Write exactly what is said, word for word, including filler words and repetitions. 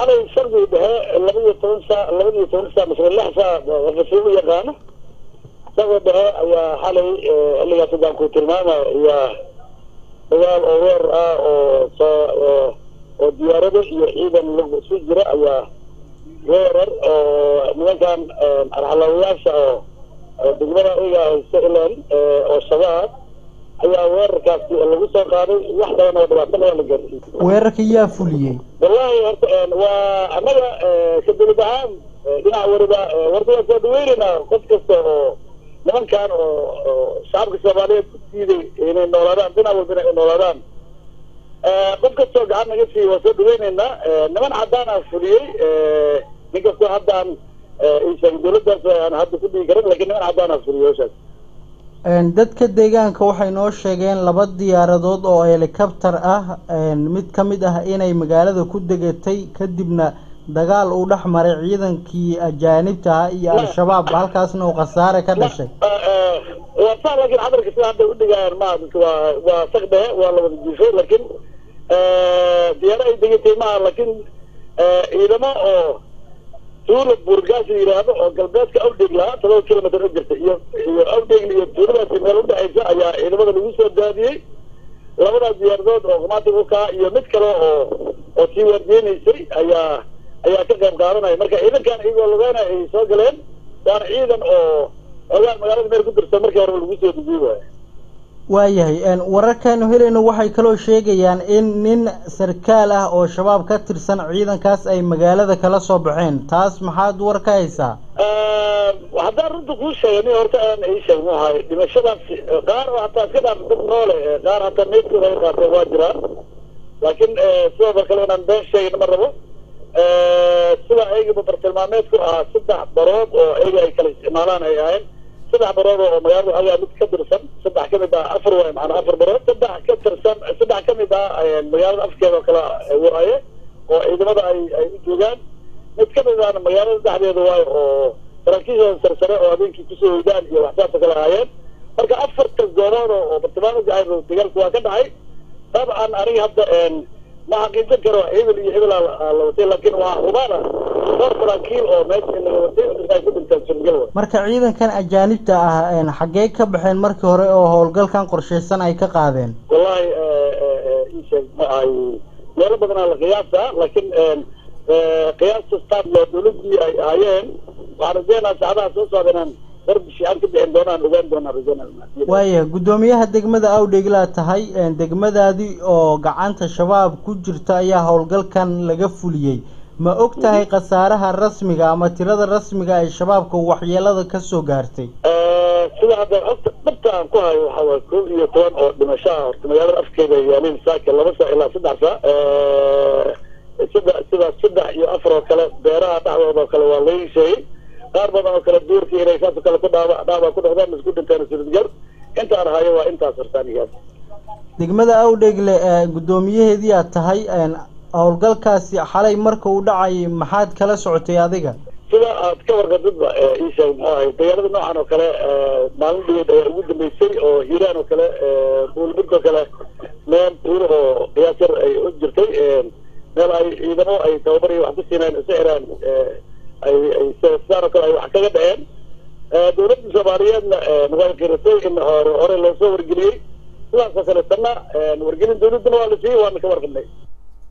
حالي سردي بها الذي تنسى الذي تنسى مثل اللحظة وفصول يقانه سوى بها يا حالي اللي يتبع كوترمانا يا دجال أوير أو صا وديارده يعيدا اللي سجرة يا غير أو مثلا الحلويات أو دجمنا إيجا سئلان أو شباب ayaa weerarkaasi lagu soo qaaday wax badan oo dhibaato la gaarsiiyay weerarka yaa fuliyay wallahi horta waa anaga kadibaan dhinaca warida warda soo dhaweynayna qof kasta oo nimankan oo shacabka Soomaaliyeed sidii inay noolaadaan dhinaca walbana ay noolaadaan qof kasta oo gacan naga sii soo dhaweynayna niman cadaan ah fuliyay ninka ku haddaan ay dawladdaas aan hadda ku dhigi karin laakiin niman cadaan ah fuliyay dadka deegaanka waxay noo sheegeen laba diyaaradood oo helicopter ah mid ka mid ah inay magaalada ku degatay kadibna dagaal uu dhex maray ciidankii ajaanibta ah iyo al-shabaab halkaasna uu khasaare ka dhashay waa sax laakiin hadalka sida hadda u dhigayaan ma waa waa sagdhe waa la wada jiifay laakiin diyaarad ay degatay ma laakiin ciidamo oo tuulo burgaas yiraahdo oo galbeedka awdheeg la todoba kiiloomitir u jirta iyo iyo awdheeg iyo tuuladaas meel u dhaxaysa ayaa ciidamada lagu soo daadiyay labada diyaaradood oo qamaati u ka iyo mid kale oo oo tii wardiinaysay ayaa ayaa ka qayb qaadanay marka ciidankan iyagoo lageena ay soo galeen waan ciidan oo ogaan magaalada meel ku dirsan markii hore lagu soo dejiyay waayahay een wararkan helayno waxay kaloo sheegayaan in nin sarkaal ah oo shabaab ka tirsan ciidankaas ay magaalada kala soo baxeen taas maxaad war ka haysaa ee waxa runta ku sheegay horta aan ay sheegnahay dhimashadaas qaar oo hataa ka dad noole qaar hataa meedkooda ay qaateen waa jiraan laakiin sidoo kale inaan been sheegin ma rabo ee sida ayaga bartilmaameedku ah saddex barood oo ayaga ay kala isticmaalaan ay ahayn saddex barood oo magaalada ayaa mid ka tirsan saddex ka mid ah afar way macna afar barood saddex ka tirsan saddex ka mid ah magaalada afkeeda kala waaye oo ciidamada ay ay u joogaan mid ka mid ah magaalada dhexdeeda waaye oo saraakiisha sarsare oo habeenkii ku soo hoydaan iyo waxtaas kala hayeen marka afarta goobood oo bartilmaameedka ay dagaalku waa ka dhacay طبعا aniga hadda een ma xaqiijin karo hebel iyo hebel la watay laakiin waa hubana dhowr saraakiil oo meesha la watay ay ku dhinteen Soomaaliya marka ciidankan ajaanibta ah een xagee ka baxeen markii hore oo howlgalkan qorsheysan ay ka qaadeen wallahi ee isheeg ma ay meel badan la qiyaasa laakiin een qiyaasta staad loo dawladii ay hayeen waardeena saacadaha soo socdaan darbishi aan ka bixin doonaan ogaan doonaan rajana waaya gudoomiyaha degmada Awdheeg la tahay degmadaadii oo gacanta shabaab ku jirta ayaa howlgalkan laga fuliyay ma og tahay qasaaraha rasmiga ama tirada rasmiga ay shabaabka waxyeelada ka soo gaartay ee sida hadda dhabta aan ku hayo waxa waa koob iyo toban oo dhimasho ah horta magaalada afkeeda yaalin saaka laba saac ilaa saddex saac ee sida sida saddex iyo afar oo kale beeraha dhaxdooda kale waa la yeeshay qaar badan oo kala duurkii inay saas kala ku dhaawa dhaawa ku dhaqdaan isku dhintaan sidii inta aan hayo waa intaas hortaaniga degmada Awdheeg le gudoomiyaheedii aad tahay een howlgalkaasi xalay marka uu dhacay maxaad kala socotay adiga sida aad ka warqadba ee sheeg maxay dagaalada noocan oo kale maalin dheed ay ugu dambeysay oo hiiraan oo kale buulburka kale meel tuur oo qiyaasar ay u jirtay meel ay ciidamo ay tababar iyo wax ku siinayeen sixiraan ay ay saar kale ay wax kaga dhaceen dawladda Soomaaliyeedna way qiratay in hore hore loo soo wargeliyay sidaas kale sana wargelin dawladda waa la siiyay waan ka warqabnay